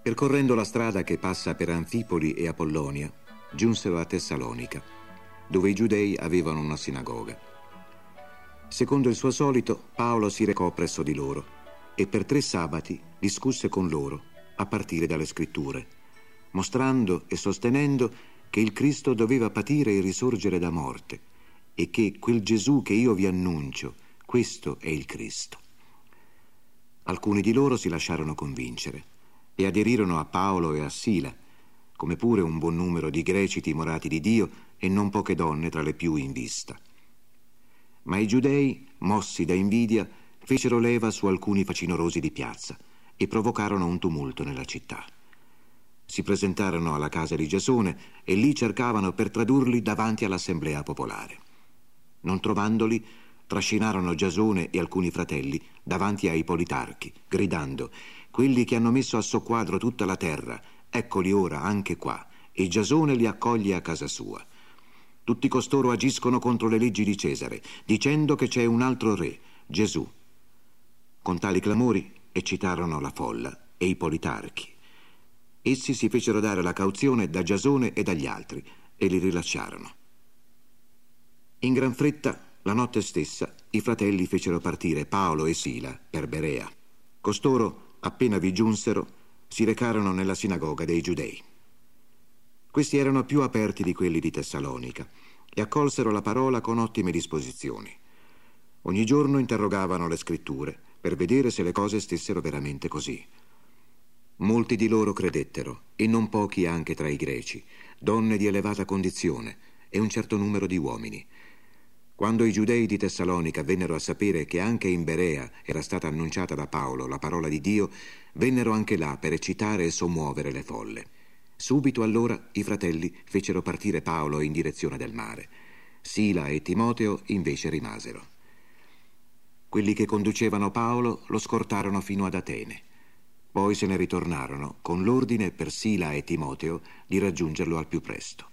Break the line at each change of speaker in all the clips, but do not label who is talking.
Percorrendo la strada che passa per Anfipoli e Apollonia, giunsero a Tessalonica, dove i giudei avevano una sinagoga. Secondo il suo solito, Paolo si recò presso di loro e per 3 sabati discusse con loro, a partire dalle scritture, mostrando e sostenendo che il Cristo doveva patire e risorgere da morte e che quel Gesù che io vi annuncio, questo è il Cristo. Alcuni di loro si lasciarono convincere e aderirono a Paolo e a Sila, come pure un buon numero di greci timorati di Dio e non poche donne tra le più in vista. Ma i giudei, mossi da invidia, fecero leva su alcuni facinorosi di piazza e provocarono un tumulto nella città. Si presentarono alla casa di Giasone e lì cercavano per tradurli davanti all'assemblea popolare. Non trovandoli, trascinarono Giasone e alcuni fratelli davanti ai politarchi, gridando: «Quelli che hanno messo a soqquadro tutta la terra, eccoli ora anche qua, e Giasone li accoglie a casa sua. Tutti costoro agiscono contro le leggi di Cesare, dicendo che c'è un altro re, Gesù». Con tali clamori eccitarono la folla e i politarchi. Essi si fecero dare la cauzione da Giasone e dagli altri e li rilasciarono. In gran fretta, la notte stessa, i fratelli fecero partire Paolo e Sila per Berea. Costoro, appena vi giunsero, si recarono nella sinagoga dei giudei. Questi erano più aperti di quelli di Tessalonica e accolsero la parola con ottime disposizioni. Ogni giorno interrogavano le scritture per vedere se le cose stessero veramente così. Molti di loro credettero, e non pochi anche tra i greci, donne di elevata condizione e un certo numero di uomini. Quando i giudei di Tessalonica vennero a sapere che anche in Berea era stata annunciata da Paolo la parola di Dio, vennero anche là per eccitare e sommuovere le folle. Subito allora i fratelli fecero partire Paolo in direzione del mare. Sila e Timoteo invece rimasero. Quelli che conducevano Paolo lo scortarono fino ad Atene. Poi se ne ritornarono con l'ordine per Sila e Timoteo di raggiungerlo al più presto.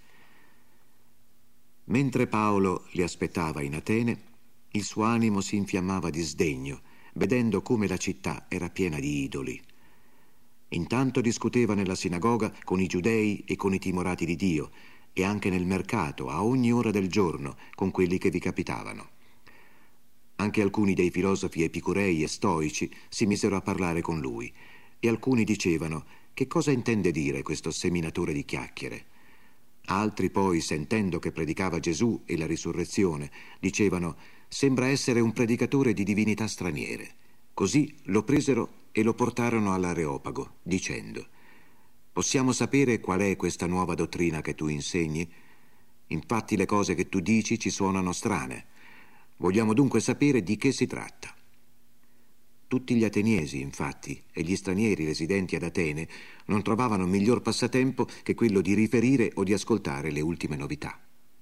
Mentre Paolo li aspettava in Atene, il suo animo si infiammava di sdegno, vedendo come la città era piena di idoli. Intanto discuteva nella sinagoga con i giudei e con i timorati di Dio, e anche nel mercato, a ogni ora del giorno, con quelli che vi capitavano. Anche alcuni dei filosofi epicurei e stoici si misero a parlare con lui, e alcuni dicevano: «Che cosa intende dire questo seminatore di chiacchiere?» Altri poi, sentendo che predicava Gesù e la risurrezione, dicevano: «Sembra essere un predicatore di divinità straniere». Così lo presero e lo portarono all'Areopago, dicendo: «Possiamo sapere qual è questa nuova dottrina che tu insegni? Infatti le cose che tu dici ci suonano strane. Vogliamo dunque sapere di che si tratta». Tutti gli ateniesi, infatti, e gli stranieri residenti ad Atene non trovavano miglior passatempo che quello di riferire o di ascoltare le ultime novità.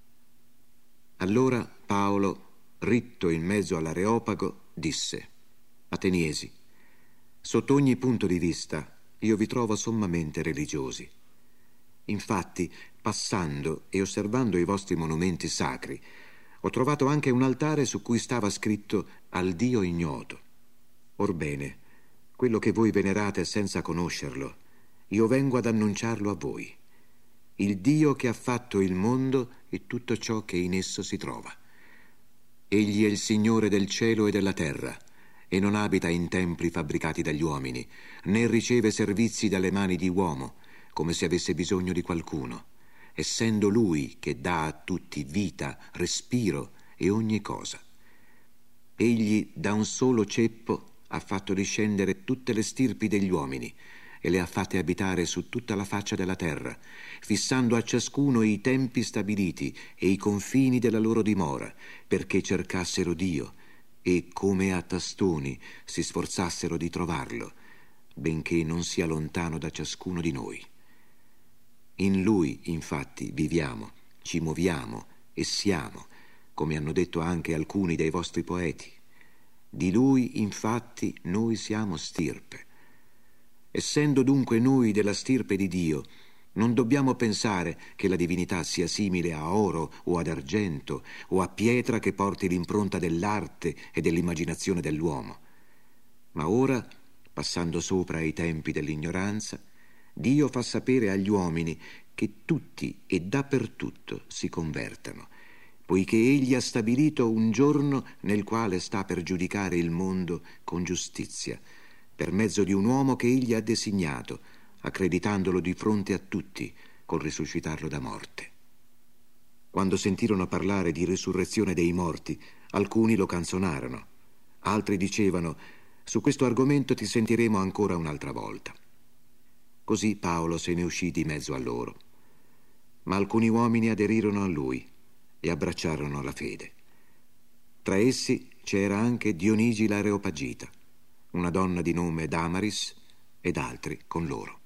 Allora Paolo, ritto in mezzo all'Areopago, disse: «Ateniesi, sotto ogni punto di vista io vi trovo sommamente religiosi. Infatti, passando e osservando i vostri monumenti sacri, ho trovato anche un altare su cui stava scritto al Dio ignoto. Orbene, quello che voi venerate senza conoscerlo, io vengo ad annunciarlo a voi. Il Dio che ha fatto il mondo e tutto ciò che in esso si trova. Egli è il Signore del cielo e della terra, e non abita in templi fabbricati dagli uomini, né riceve servizi dalle mani di uomo, come se avesse bisogno di qualcuno, essendo Lui che dà a tutti vita, respiro e ogni cosa. Egli da un solo ceppo ha fatto discendere tutte le stirpi degli uomini e le ha fatte abitare su tutta la faccia della terra, fissando a ciascuno i tempi stabiliti e i confini della loro dimora, perché cercassero Dio e, come a tastoni, si sforzassero di trovarlo, benché non sia lontano da ciascuno di noi. In Lui, infatti, viviamo, ci muoviamo e siamo, come hanno detto anche alcuni dei vostri poeti. Di Lui, infatti, noi siamo stirpe. Essendo dunque noi della stirpe di Dio, non dobbiamo pensare che la divinità sia simile a oro o ad argento o a pietra che porti l'impronta dell'arte e dell'immaginazione dell'uomo. Ma ora, passando sopra ai tempi dell'ignoranza, Dio fa sapere agli uomini che tutti e dappertutto si convertano, poiché egli ha stabilito un giorno nel quale sta per giudicare il mondo con giustizia, per mezzo di un uomo che egli ha designato, accreditandolo di fronte a tutti col risuscitarlo da morte. Quando sentirono parlare di risurrezione dei morti, alcuni lo canzonarono, altri dicevano: su questo argomento ti sentiremo ancora un'altra volta. Così Paolo se ne uscì di mezzo a loro. Ma alcuni uomini aderirono a lui e abbracciarono la fede. Tra essi c'era anche Dionigi l'Areopagita, una donna di nome Damaris ed altri con loro.